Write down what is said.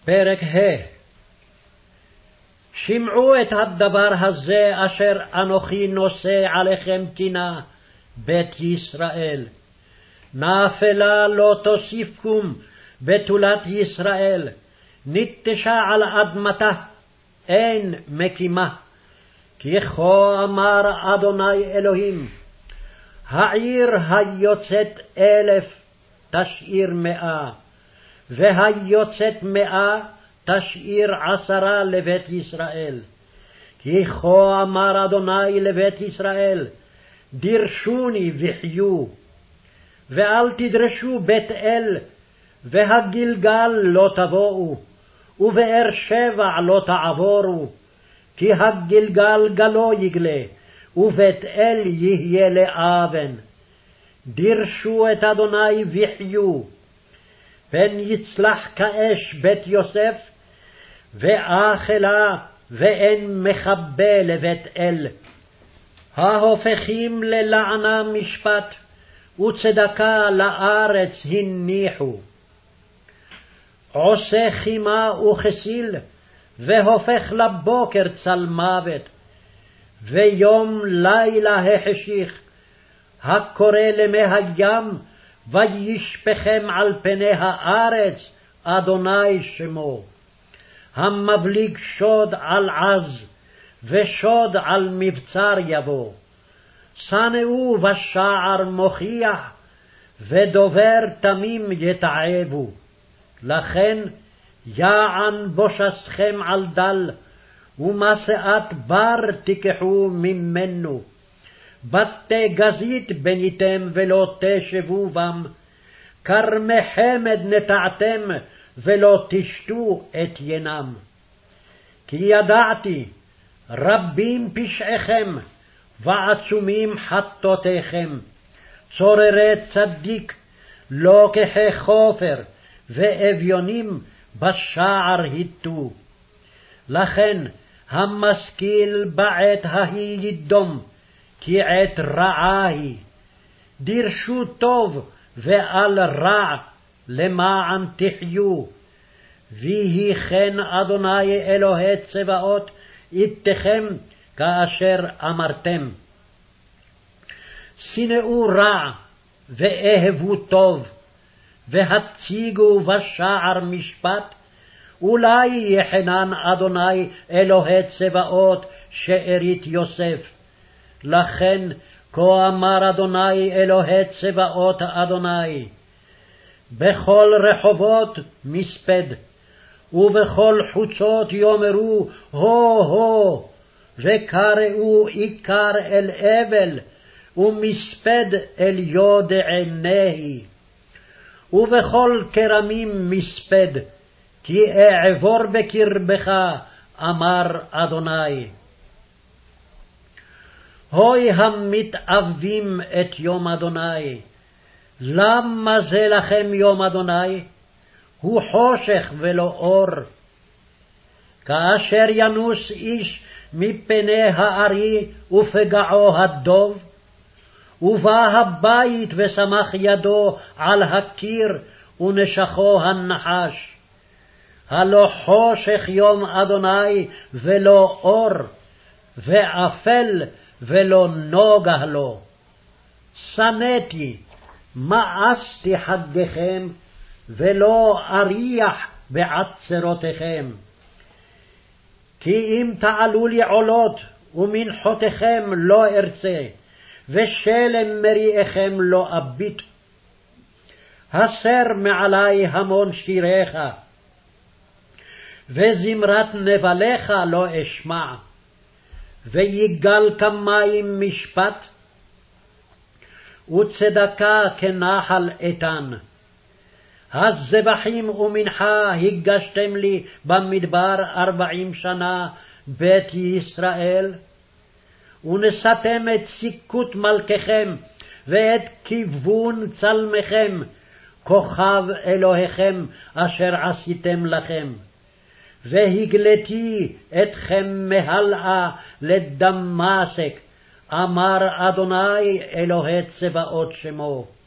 פרק ה' שמעו את הדבר הזה אשר אנוכי נושא עליכם קינה, בית ישראל. נאפלה לא תוסיף קום בתולת ישראל, נטשה על אדמתה, אין מקימה. כי כה אמר אדוני אלוהים, העיר היוצאת 1000 תשאיר 100, והיוצאת 100 תשאיר 10 לבית ישראל. כי כה אמר אדוני לבית ישראל, דרשוני וחיו, ואל תדרשו בית אל, והגלגל לא תבואו, ובאר שבע לא תעבורו, כי הגלגל גלו יגלה, ובית אל יהיה לאבן. דרשו את אדוני וחיו. פן יצלח כאש בית יוסף, ואכלה ואין מכבה לבית אל. ההופכים ללענה משפט, וצדקה לארץ הניחו. עושה חימה וכסיל, והופך לבוקר צל מוות, ויום לילה החשיך, הקורא למי הים, וישפכם על פני הארץ, אדוני שמו. המבליג שוד על עז, ושוד על מבצר יבוא. שנאו בשער מוכיח, ודובר תמים יתעבו. לכן יען בושסכם על דל, ומסעת בר תיקחו ממנו. בתי גזית בניתם ולא תשבו בם, כרמי חמד נטעתם ולא תשתו את ינם. כי ידעתי רבים פשעיכם ועצומים חטאותיכם, צוררי צדיק לא כחופר, ואביונים בשער היטו. לכן המשכיל בעת ההיא ידום, כי עת רעה היא. דרשו טוב ואל רע, למען תחיו. ויהי כן אדוני אלוהי צבאות איתכם כאשר אמרתם. שנאו רע ואהבו טוב, והציגו בשער משפט, אולי יחנן אדוני אלוהי צבאות שארית יוסף. לכן כה אמר אדוני אלוהי צבאות אדוני, בכל רחובות מספד, ובכל חוצות יאמרו הו, וקראו עיקר אל אבל, ומספד אל יודענהי. ובכל כרמים מספד, כי אעבור בקרבך, אמר אדוני. הוי המתאבים את יום אדוני, למה זה לכם יום אדוני? הוא חושך ולא אור. כאשר ינוס איש מפני הארי ופגעו הדוב, ובא הבית ושמח ידו על הקיר ונשכו הנחש. הלא חושך יום אדוני ולא אור, ואפל ולא נוגה לו. שנאתי, מאסתי חגיכם, ולא אריח בעצרותיכם. כי אם תעלו לי עולות, ומנחותיכם לא ארצה, ושלם מריעיכם לא אביט. הסר מעלי המון שיריך, וזמרת נבליך לא אשמע. ויגל כמים משפט, וצדקה כנחל איתן. הזבחים ומנחה הגשתם לי במדבר 40 שנה, בית ישראל. ונשאתם את סיכות מלככם, ואת כיוון צלמכם, כוכב אלוהיכם אשר עשיתם לכם. והגלתי אתכם מהלאה לדמשק, אמר אדוני אלוהי צבאות שמו.